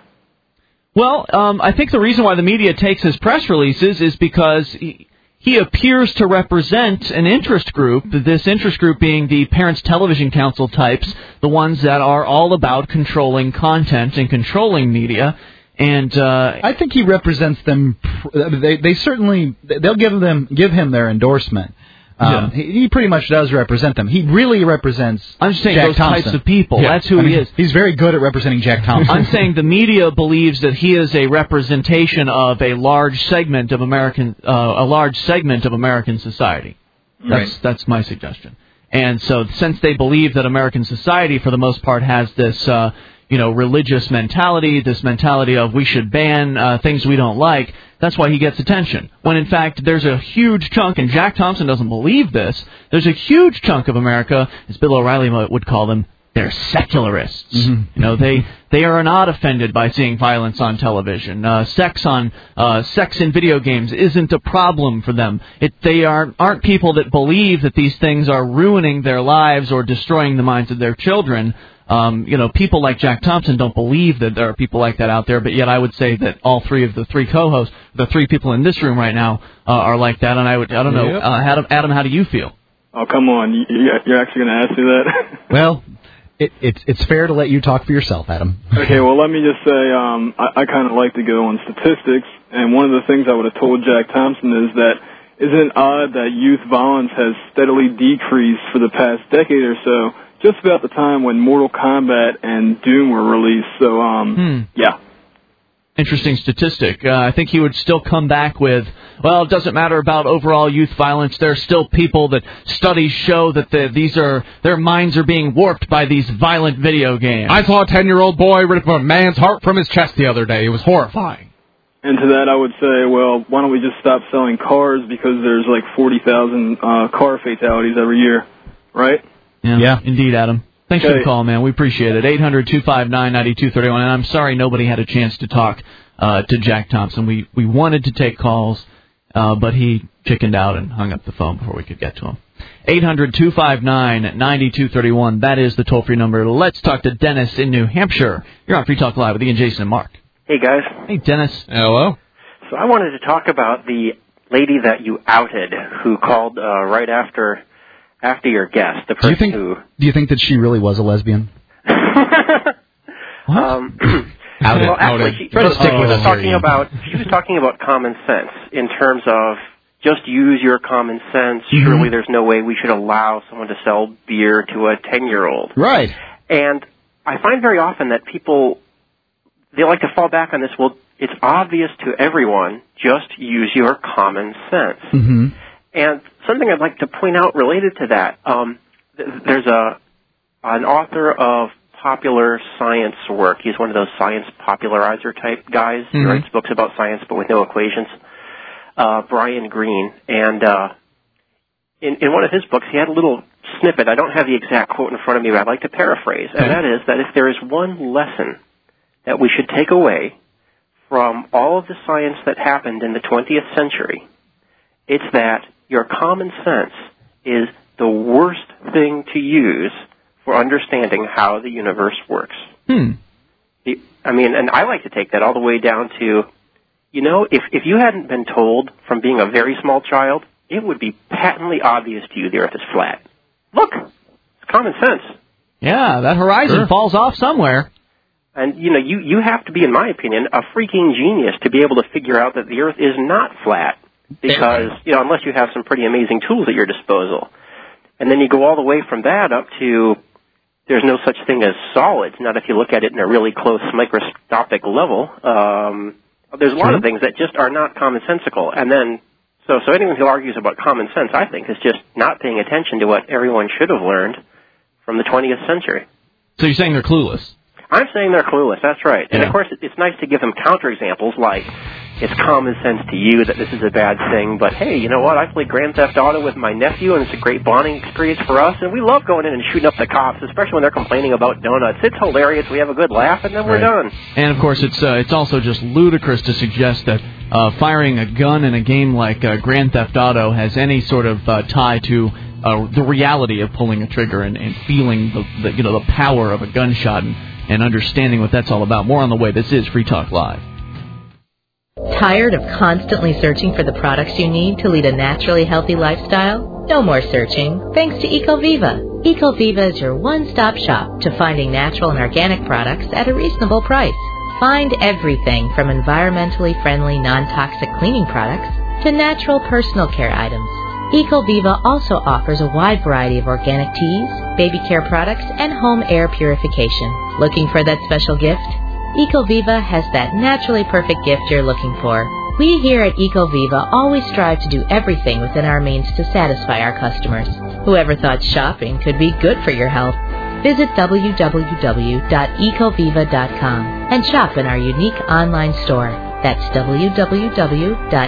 Well, um, I think the reason why the media takes his press releases is because he, he appears to represent an interest group, this interest group being the Parents Television Council types, the ones that are all about controlling content and controlling media. And uh, I think he represents them. They they certainly they'll give them give him their endorsement. Um, Yeah. he, he pretty much does represent them. He really represents. I'm just saying Jack those Thompson. types of people. Yeah. That's who I mean, he is. He's very good at representing Jack Thompson. I'm saying the media believes that he is a representation of a large segment of American, uh, a large segment of American society. That's Right. that's my suggestion. And so, since they believe that American society, for the most part, has this, uh, you know, religious mentality, this mentality of we should ban uh, things we don't like, that's why he gets attention. When in fact, there's a huge chunk, and Jack Thompson doesn't believe this. There's a huge chunk of America, as Bill O'Reilly would call them, they're secularists. Mm-hmm. You know, they they are not offended by seeing violence on television. Uh, sex on uh, sex in video games isn't a problem for them. It they aren't aren't people that believe that these things are ruining their lives or destroying the minds of their children. Um, you know, people like Jack Thompson don't believe that there are people like that out there, but yet I would say that all three of the three co-hosts, the three people in this room right now, uh, are like that. And I would, I don't know, Yep. uh, Adam, Adam, how do you feel? Oh, come on. You, you- you're actually going to ask me that? Well, it, it's it's fair to let you talk for yourself, Adam. Okay, well, let me just say um, I, I kind of like to go on statistics, and one of the things I would have told Jack Thompson is that isn't it odd that youth violence has steadily decreased for the past decade or so, just about the time when Mortal Kombat and Doom were released. So, um, Hmm. yeah. Interesting statistic. Uh, I think he would still come back with, well, it doesn't matter about overall youth violence. There are still people that studies show that the, these are their minds are being warped by these violent video games. I saw a ten-year-old boy rip a man's heart from his chest the other day. It was horrifying. And to that, I would say, well, why don't we just stop selling cars because there's like forty thousand uh, car fatalities every year, right? Yeah, Yeah. Indeed, Adam. Thanks for Okay. the call, man. We appreciate it. eight hundred two five nine nine two three one. And I'm sorry nobody had a chance to talk uh, to Jack Thompson. We we wanted to take calls, uh, but he chickened out and hung up the phone before we could get to him. eight hundred two five nine nine two three one. That is the toll-free number. Let's talk to Dennis in New Hampshire. You're on Free Talk Live with Ian, Jason, and Mark. Hey, guys. Hey, Dennis. Hello. So I wanted to talk about the lady that you outed who called uh, right after after your guest, the Do person you think who... Do you think that she really was a lesbian? Um, Outed. well, actually, Outed. she, Try to she stick with was us talking here, Ian. about she was talking about common sense in terms of just use your common sense. Mhm. Surely there's no way we should allow someone to sell beer to a ten-year-old. Right. And I find very often that people, they like to fall back on this, well, it's obvious to everyone, just use your common sense. Mm-hmm. And something I'd like to point out related to that, um, th- there's a an author of popular science work. He's one of those science popularizer type guys. He Mhm. writes books about science but with no equations. Uh, Brian Greene. And uh, in, in one of his books, he had a little snippet. I don't have the exact quote in front of me, but I'd like to paraphrase. Okay. And that is that if there is one lesson that we should take away from all of the science that happened in the twentieth century, it's that your common sense is the worst thing to use for understanding how the universe works. Hmm. The- I mean, and I like to take that all the way down to, you know, if, if you hadn't been told from being a very small child, it would be patently obvious to you the earth is flat. Look, it's common sense. Yeah, that horizon Sure. falls off somewhere. And, you know, you, you have to be, in my opinion, a freaking genius to be able to figure out that the earth is not flat. Because, you know, unless you have some pretty amazing tools at your disposal. And then you go all the way from that up to there's no such thing as solids, not if you look at it in a really close microscopic level. Um, there's a lot True. of things that just are not commonsensical. And then, so, so anyone who argues about common sense, I think, is just not paying attention to what everyone should have learned from the twentieth century. So you're saying they're clueless? I'm saying they're clueless, that's right. And Yeah. of course, it- it's nice to give them counterexamples like, it's common sense to you that this is a bad thing, but hey, you know what, I played Grand Theft Auto with my nephew and it's a great bonding experience for us, and we love going in and shooting up the cops, especially when they're complaining about donuts. It's hilarious, we have a good laugh, and then we're Right. done. And of course, it's uh, it's also just ludicrous to suggest that uh, firing a gun in a game like uh, Grand Theft Auto has any sort of uh, tie to uh, the reality of pulling a trigger and, and feeling the, the you know the power of a gunshot and, and understanding what that's all about. More on the way. This is Free Talk Live. Tired of constantly searching for the products you need to lead a naturally healthy lifestyle? No more searching, thanks to EcoViva. EcoViva is your one-stop shop to finding natural and organic products at a reasonable price. Find everything from environmentally friendly, non-toxic cleaning products to natural personal care items. EcoViva also offers a wide variety of organic teas, baby care products, and home air purification. Looking for that special gift? EcoViva has that naturally perfect gift you're looking for. We here at EcoViva always strive to do everything within our means to satisfy our customers. Whoever thought shopping could be good for your health? Visit w w w dot ecoviva dot com and shop in our unique online store. That's w w w dot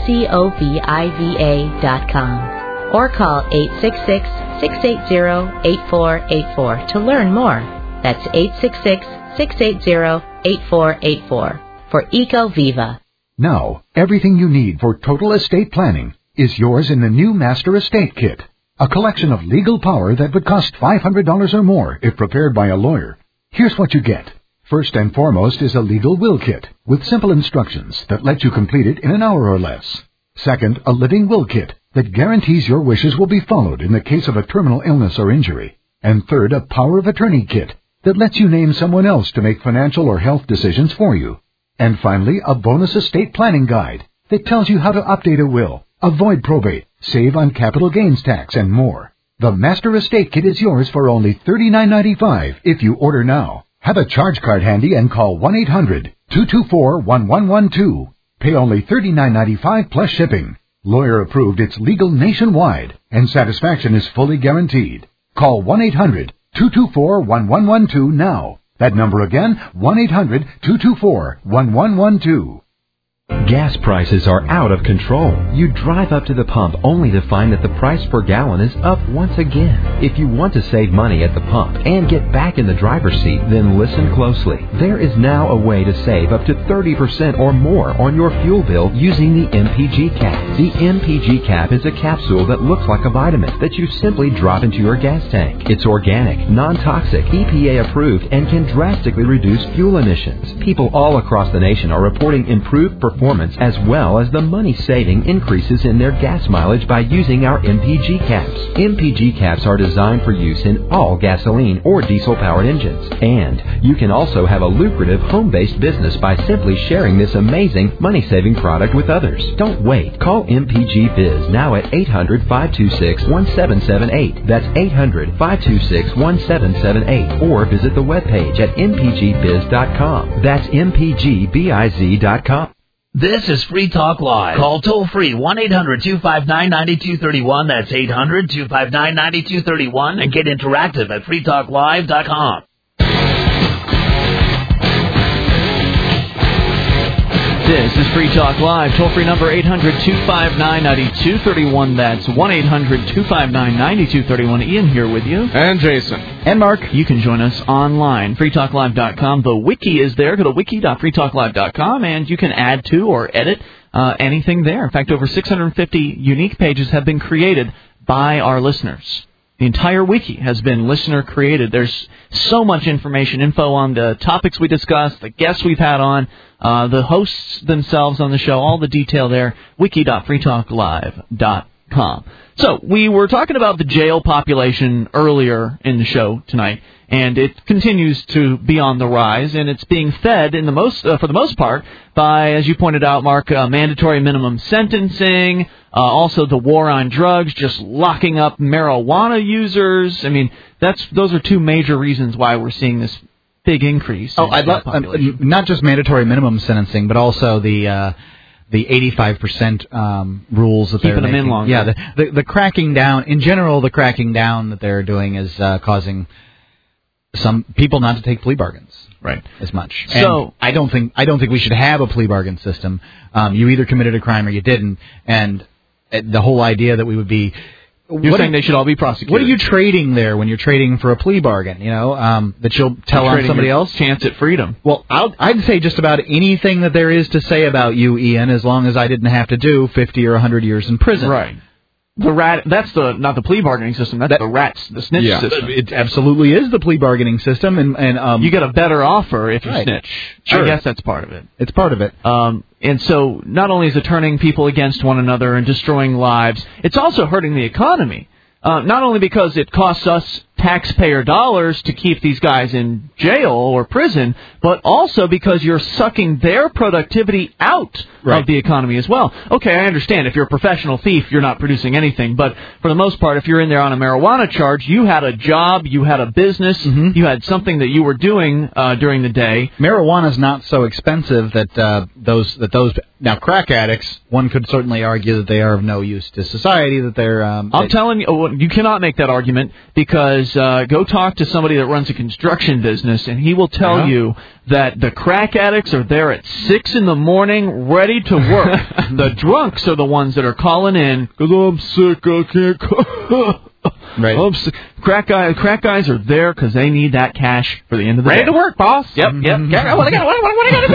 ecoviva dot com. Or call eight six six, six eight zero, eight four eight four to learn more. That's eight six six, six eight zero, eight four eight four for EcoViva. Now, everything you need for total estate planning is yours in the new Master Estate Kit. A collection of legal power that would cost five hundred dollars or more if prepared by a lawyer. Here's what you get. First and foremost is a legal will kit with simple instructions that let you complete it in an hour or less. Second, a living will kit that guarantees your wishes will be followed in the case of a terminal illness or injury. And third, a power of attorney kit that lets you name someone else to make financial or health decisions for you. And finally, a bonus estate planning guide that tells you how to update a will, avoid probate, save on capital gains tax, and more. The Master Estate Kit is yours for only thirty-nine ninety-five if you order now. Have a charge card handy and call one eight hundred, two two four, one one one two. Pay only thirty-nine ninety-five plus shipping. Lawyer approved, it's legal nationwide, and satisfaction is fully guaranteed. Call one eight hundred, two two four, one one one two now. That number again, one eight hundred, two two four, one one one two. Gas prices are out of control. You drive up to the pump only to find that the price per gallon is up once again. If you want to save money at the pump and get back in the driver's seat, then listen closely. There is now a way to save up to thirty percent or more on your fuel bill using the M P G cap. The M P G cap is a capsule that looks like a vitamin that you simply drop into your gas tank. It's organic, non-toxic, E P A approved, and can drastically reduce fuel emissions. People all across the nation are reporting improved performance as well as the money-saving increases in their gas mileage by using our M P G caps. M P G caps are designed for use in all gasoline or diesel-powered engines. And you can also have a lucrative home-based business by simply sharing this amazing money-saving product with others. Don't wait. Call M P G Biz now at eight hundred, five two six, one seven seven eight. That's eight hundred, five two six, one seven seven eight. Or visit the webpage at m p g biz dot com. That's m p g biz dot com. This is Free Talk Live. Call toll-free one eight hundred, two five nine, nine two three one. That's eight hundred, two five nine, nine two three one. And get interactive at free talk live dot com. This is Free Talk Live. Toll-free number eight hundred, two five nine, nine two three one. That's one eight hundred, two five nine, nine two three one. Ian here with you. And Jason. And Mark. You can join us online, free talk live dot com. The wiki is there. Go to wiki dot free talk live dot com, and you can add to or edit uh, anything there. In fact, over six hundred fifty unique pages have been created by our listeners. The entire wiki has been listener-created. There's so much information, info on the topics we discussed, the guests we've had on, uh, the hosts themselves on the show, all the detail there, wiki dot free talk live dot com. So, we were talking about the jail population earlier in the show tonight, and it continues to be on the rise, and it's being fed, in the most, uh, for the most part, by, as you pointed out, Mark, uh, mandatory minimum sentencing, uh, also the war on drugs, just locking up marijuana users. I mean, that's those are two major reasons why we're seeing this big increase. Oh, in I'd love population. um, not just mandatory minimum sentencing, but also the uh, the eighty-five percent um, rules that Keeping they're them making. in longer. Yeah, the, the the cracking down in general, the cracking down that they're doing is uh, causing some people not to take plea bargains. Right. As much. So and I don't think I don't think we should have a plea bargain system. Um, you either committed a crime or you didn't, and uh, the whole idea that we would be. You're saying are, they should all be prosecuted. What are you trading there when you're trading for a plea bargain? You know, um, that you'll tell on somebody else. Chance at freedom. Well, I'll, I'd say just about anything that there is to say about you, Ian, as long as I didn't have to do fifty or a hundred years in prison. Right. The rat. That's the not the plea bargaining system. That's that, the rats. The snitch yeah, system. It absolutely is the plea bargaining system, and and um, you get a better offer if you right. snitch. Sure. I guess that's part of it. It's part of it. Um, and so not only is it turning people against one another and destroying lives, it's also hurting the economy. Uh, not only because it costs us taxpayer dollars to keep these guys in jail or prison, but also because you're sucking their productivity out right. of the economy as well. Okay, I understand. If you're a professional thief, you're not producing anything. But for the most part, if you're in there on a marijuana charge, you had a job, you had a business, mm-hmm. you had something that you were doing uh, during the day. Marijuana's not so expensive that uh, those that those now crack addicts. One could certainly argue that they are of no use to society. That they're. Um, I'm they, telling you, you cannot make that argument because uh, go talk to somebody that runs a construction business, and he will tell yeah. you that the crack addicts are there at six in the morning, ready to work. The drunks are the ones that are calling in because I'm sick. I can't. Call. Right. I'm sick. Crack guys, crack guys are there because they need that cash for the end of the ready day. Ready to work, boss. Yep, yep. Yeah, what I got? What, what, what I got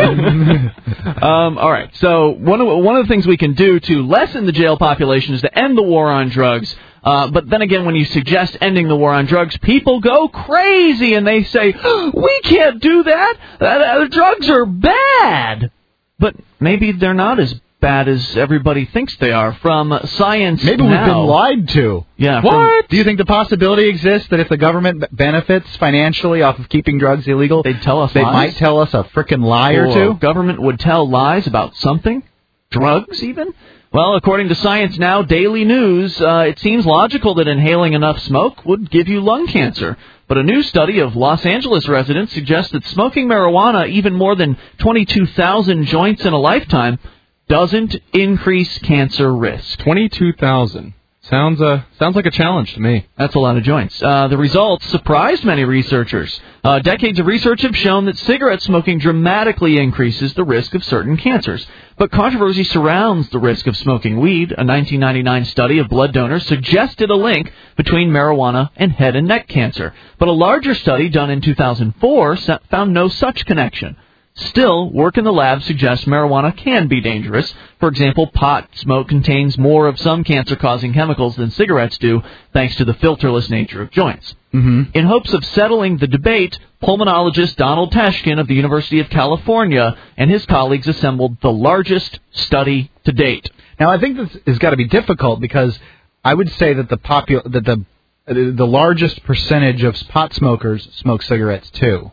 to do? um, all right. So one of one of the things we can do to lessen the jail population is to end the war on drugs. Uh, but then again, when you suggest ending the war on drugs, people go crazy and they say, we can't do that. Uh, uh, drugs are bad. But maybe they're not as bad as everybody thinks they are. From Science Maybe Now. we've been lied to. Yeah. What? From, do you think the possibility exists that if the government benefits financially off of keeping drugs illegal, they'd tell us they lies? might tell us a frickin' lie or or two? Government would tell lies about something? Drugs, even? Well, according to Science Now Daily News, uh, it seems logical that inhaling enough smoke would give you lung cancer. But a new study of Los Angeles residents suggests that smoking marijuana even more than twenty-two thousand joints in a lifetime doesn't increase cancer risk. twenty-two thousand. Sounds uh sounds like a challenge to me. That's a lot of joints. Uh, the results surprised many researchers. Uh, decades of research have shown that cigarette smoking dramatically increases the risk of certain cancers. But controversy surrounds the risk of smoking weed. A nineteen ninety-nine study of blood donors suggested a link between marijuana and head and neck cancer. But a larger study done in two thousand four found no such connection. Still, work in the lab suggests marijuana can be dangerous. For example, pot smoke contains more of some cancer-causing chemicals than cigarettes do, thanks to the filterless nature of joints. Mm-hmm. In hopes of settling the debate, pulmonologist Donald Teshkin of the University of California and his colleagues assembled the largest study to date. Now, I think this has got to be difficult because I would say that the popu- that the the largest percentage of pot smokers smoke cigarettes too.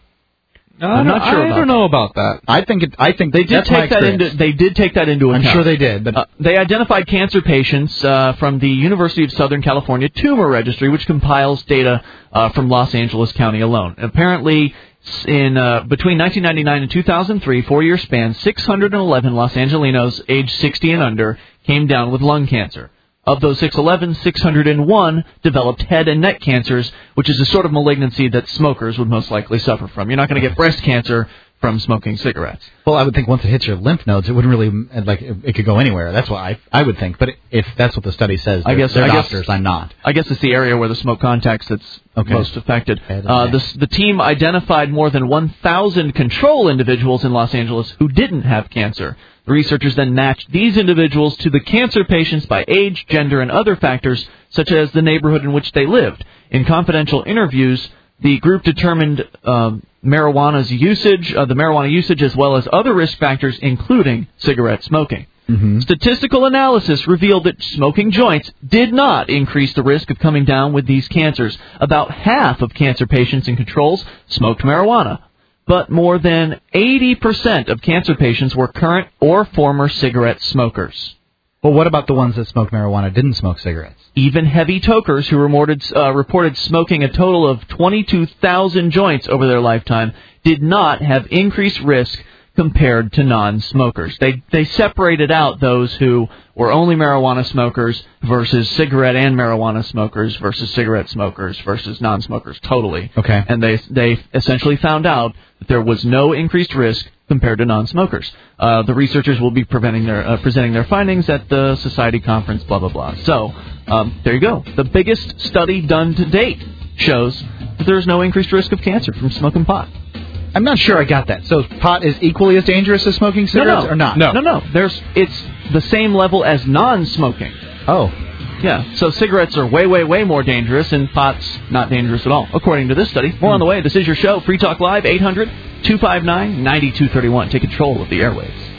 I'm not sure. I about don't know about that. I think it, I think they did take that into they did take that into account. I'm sure they did, but uh, they identified cancer patients uh, from the University of Southern California Tumor Registry, which compiles data uh, from Los Angeles County alone. Apparently, in uh, between nineteen ninety-nine and two thousand three, four-year span, six hundred eleven Los Angelinos aged sixty and under came down with lung cancer. Of those six hundred eleven, six hundred one developed head and neck cancers, which is a sort of malignancy that smokers would most likely suffer from. You're not going to get breast cancer from smoking cigarettes. Well, I would think once it hits your lymph nodes, it wouldn't really, like, it, it could go anywhere. That's what I I would think. But if that's what the study says, I guess they're I doctors, guess, I'm not. I guess it's the area where the smoke contacts that's okay. most affected. Uh, the, the team identified more than one thousand control individuals in Los Angeles who didn't have cancer. The researchers then matched these individuals to the cancer patients by age, gender, and other factors, such as the neighborhood in which they lived. In confidential interviews, the group determined um, marijuana's usage, uh, the marijuana usage, as well as other risk factors, including cigarette smoking. Mm-hmm. Statistical analysis revealed that smoking joints did not increase the risk of coming down with these cancers. About half of cancer patients and controls smoked marijuana. But more than eighty percent of cancer patients were current or former cigarette smokers. Well, what about the ones that smoked marijuana didn't smoke cigarettes? Even heavy tokers who reported, uh, reported smoking a total of twenty-two thousand joints over their lifetime did not have increased risk compared to non-smokers. They they separated out those who were only marijuana smokers versus cigarette and marijuana smokers versus cigarette smokers versus non-smokers totally. Okay. And they they essentially found out that there was no increased risk compared to non-smokers. Uh, the researchers will be presenting their, uh, presenting their findings at the Society Conference, blah, blah, blah. So, um, there you go. The biggest study done to date shows that there is no increased risk of cancer from smoking pot. I'm not sure I got that. So pot is equally as dangerous as smoking cigarettes no, no. or not? No, no, no. There's, it's the same level as non-smoking. Oh. Yeah, so cigarettes are way, way, way more dangerous, and pot's not dangerous at all, according to this study. More on the way. This is your show, Free Talk Live, eight hundred, two five nine, nine two three one. Take control of the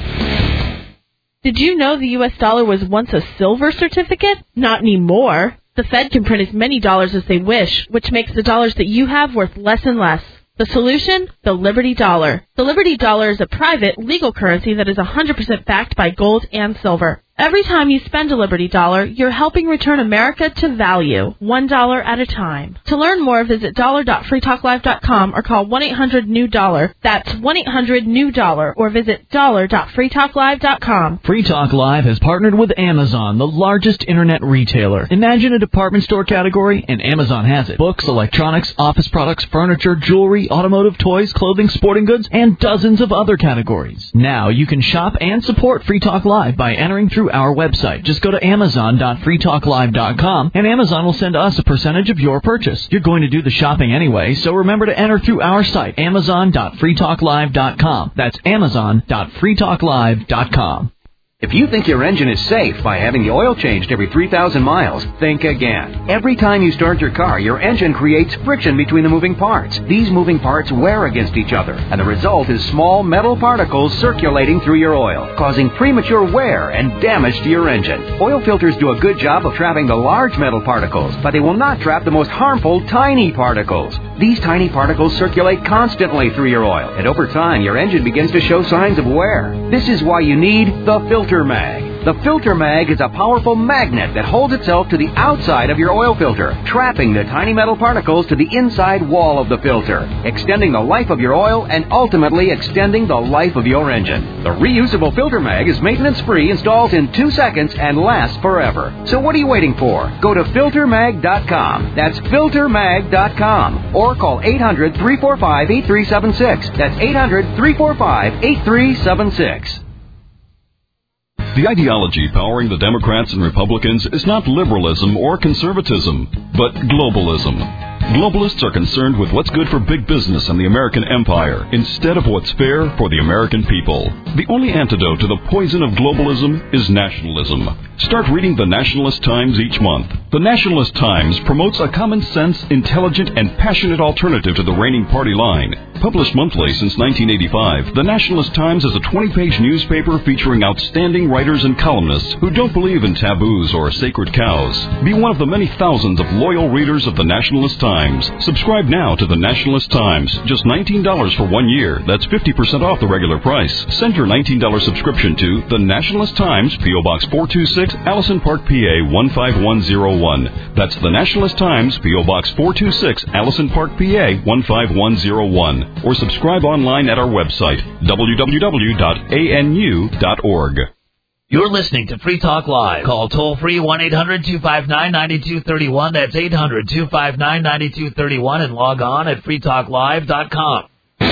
airwaves. Did you know the U S dollar was once a silver certificate? Not anymore. The Fed can print as many dollars as they wish, which makes the dollars that you have worth less and less. The solution? The Liberty Dollar. The Liberty Dollar is a private, legal currency that is one hundred percent backed by gold and silver. Every time you spend a Liberty Dollar, you're helping return America to value, one dollar at a time. To learn more, visit dollar dot free talk live dot com or call one eight hundred new dollar. That's one eight hundred new dollar or visit dollar dot free talk live dot com. Free Talk Live has partnered with Amazon, the largest internet retailer. Imagine a department store category, and Amazon has it. Books, electronics, office products, furniture, jewelry, automotive, toys, clothing, sporting goods, and dozens of other categories. Now you can shop and support Free Talk Live by entering through our website. Just go to amazon dot free talk live dot com, and Amazon will send us a percentage of your purchase. You're going to do the shopping anyway, so remember to enter through our site, amazon dot free talk live dot com. That's amazon dot free talk live dot com. If you think your engine is safe by having the oil changed every three thousand miles, think again. Every time you start your car, your engine creates friction between the moving parts. These moving parts wear against each other, and the result is small metal particles circulating through your oil, causing premature wear and damage to your engine. Oil filters do a good job of trapping the large metal particles, but they will not trap the most harmful tiny particles. These tiny particles circulate constantly through your oil, and over time, your engine begins to show signs of wear. This is why you need the filter Mag. The Filter Mag is a powerful magnet that holds itself to the outside of your oil filter, trapping the tiny metal particles to the inside wall of the filter, extending the life of your oil and ultimately extending the life of your engine. The reusable Filter Mag is maintenance-free, installs in two seconds, and lasts forever. So what are you waiting for? Go to filter mag dot com. That's filter mag dot com. Or call eight hundred, three four five, eight three seven six. That's eight hundred, three four five, eight three seven six. The ideology powering the Democrats and Republicans is not liberalism or conservatism, but globalism. Globalists are concerned with what's good for big business and the American empire, instead of what's fair for the American people. The only antidote to the poison of globalism is nationalism. Start reading the Nationalist Times each month. The Nationalist Times promotes a common-sense, intelligent, and passionate alternative to the reigning party line. Published monthly since nineteen eighty-five, the Nationalist Times is a twenty-page newspaper featuring outstanding writers and columnists who don't believe in taboos or sacred cows. Be one of the many thousands of loyal readers of the Nationalist Times. Subscribe now to the Nationalist Times. Just nineteen dollars for one year. That's fifty percent off the regular price. Send your nineteen dollars subscription to the Nationalist Times, P O Box four two six, Allison Park, P A one five one zero one. That's the Nationalist Times, P O Box four two six, Allison Park, P A one five one zero one. Or subscribe online at our website, w w w dot a n u dot org. You're listening to Free Talk Live. Call toll-free one eight hundred two five nine nine two three one. That's eight hundred two five nine nine two three one. And log on at free talk live dot com.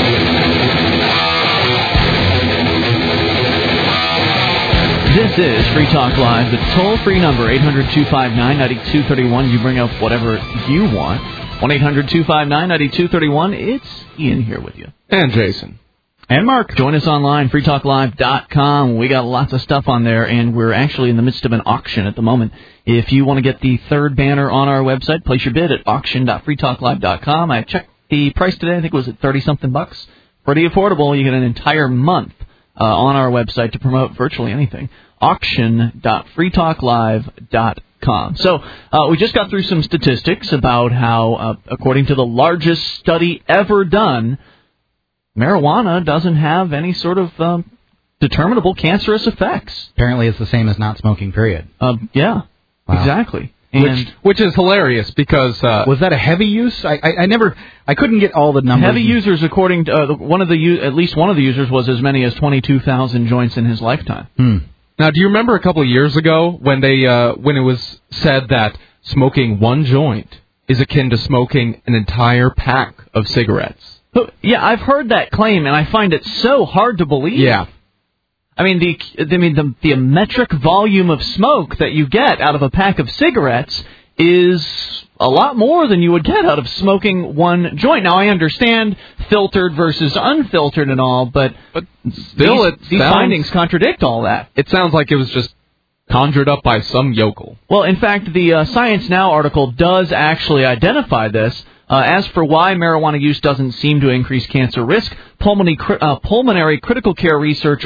This is Free Talk Live. The toll-free number, eight hundred two five nine nine two three one. You bring up whatever you want. one eight hundred two five nine nine two three one. It's Ian here with you. And Jason. And Mark. Join us online, free talk live dot com. We got lots of stuff on there, and we're actually in the midst of an auction at the moment. If you want to get the third banner on our website, place your bid at auction dot free talk live dot com. I checked the price today. I think it was at thirty-something bucks. Pretty affordable. You get an entire month uh, on our website to promote virtually anything. auction dot free talk live dot com. So uh, we just got through some statistics about how, uh, according to the largest study ever done, marijuana doesn't have any sort of um, determinable cancerous effects. Apparently it's the same as not smoking, period. Uh, yeah, wow. Exactly. And which, which is hilarious because... Uh, was that a heavy use? I, I, I never... I couldn't get all the numbers. Heavy users, according to... Uh, one of the at least one of the users was as many as twenty-two thousand joints in his lifetime. Hmm. Now, do you remember a couple of years ago when they uh, when it was said that smoking one joint is akin to smoking an entire pack of cigarettes? Yeah, I've heard that claim, and I find it so hard to believe. Yeah. I mean, the I mean the, the metric volume of smoke that you get out of a pack of cigarettes is a lot more than you would get out of smoking one joint. Now, I understand filtered versus unfiltered and all, but, but still, these, it these sounds, findings contradict all that. It sounds like it was just conjured up by some yokel. Well, in fact, the uh, Science Now article does actually identify this. Uh, as for why marijuana use doesn't seem to increase cancer risk, pulmonary, uh, pulmonary critical care researcher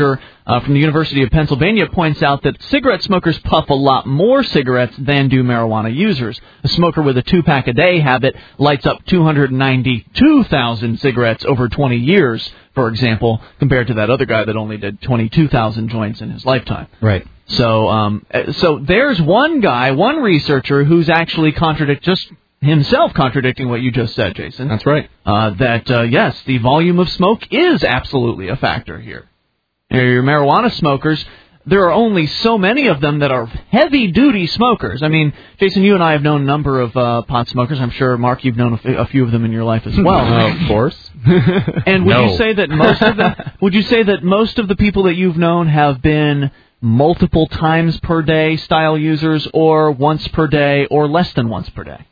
uh, from the University of Pennsylvania points out that cigarette smokers puff a lot more cigarettes than do marijuana users. A smoker with a two-pack a day habit lights up two hundred ninety-two thousand cigarettes over twenty years, for example, compared to that other guy that only did twenty-two thousand joints in his lifetime. Right. So, um, so there's one guy, one researcher who's actually contradict just himself contradicting what you just said, Jason. That's right. Uh, that uh, yes, the volume of smoke is absolutely a factor here. Your marijuana smokers, there are only so many of them that are heavy-duty smokers. I mean, Jason, you and I have known a number of uh, pot smokers. I'm sure, Mark, you've known a, f- a few of them in your life as well. Uh, of course. And would No. you say that most of them? Would you say that most of the people that you've known have been multiple times per day style users, or once per day, or less than once per day?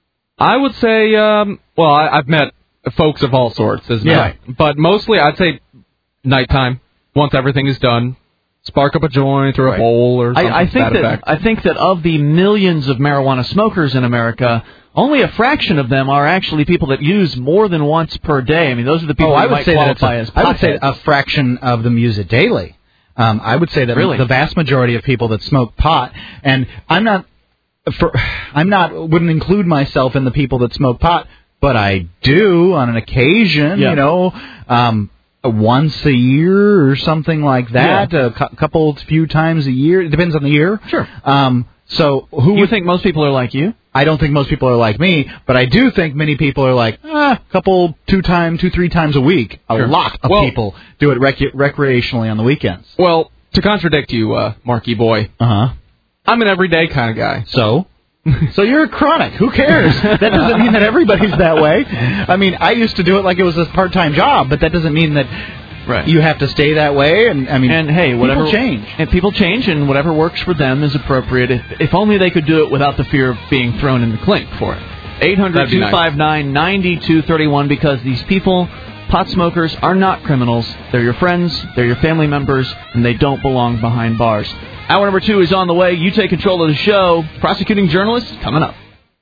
I would say, um, well, I, I've met folks of all sorts, isn't Yeah. it? But mostly, I'd say nighttime, once everything is done. Spark up a joint or a Right. bowl or something I, I to think that that effect. I think that of the millions of marijuana smokers in America, only a fraction of them are actually people that use more than once per day. I mean, those are the people oh, who I would might say that it's qualify a, as I would say potheads. a fraction of them use it daily. Um, I would say that Really? the vast majority of people that smoke pot, and I'm not, for, I'm not, wouldn't include myself in the people that smoke pot, but I do on an occasion, Yeah. you know, um, once a year or something like that, Yeah. a cu- couple, few times a year. It depends on the year. Sure. Um, so who You would think most people are like you? I don't think most people are like me, but I do think many people are like, ah, a couple, two time, two, three times a week. A Sure. lot of Well- people do it rec- recreationally on the weekends. Well, to contradict you, uh, Marky boy, Uh-huh. I'm an everyday kind of guy. So? So you're a chronic. Who cares? That doesn't mean that everybody's that way. I mean, I used to do it like it was a part-time job, but that doesn't mean that Right. you have to stay that way. And I mean, And hey, whatever people change. And people change, and whatever works for them is appropriate. If, if only they could do it without the fear of being thrown in the clink for it. eight hundred, That'd be two nice. five nine, nine two three one, because these people, pot smokers, are not criminals. They're your friends, they're your family members, and they don't belong behind bars. Hour number two is on the way. You take control of the show. Prosecuting journalists coming up.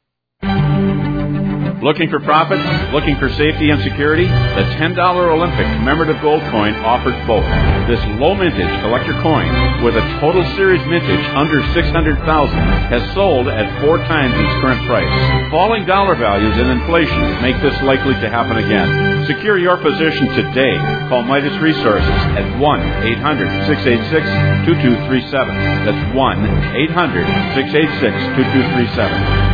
Looking for profits? Looking for safety and security? The ten dollar Olympic commemorative gold coin offers both. This low mintage collector coin, with a total series mintage under six hundred thousand dollars, has sold at four times its current price. Falling dollar values and inflation make this likely to happen again. Secure your position today. Call Midas Resources at one eight hundred, six eight six, two two three seven. That's one eight hundred, six eight six, two two three seven.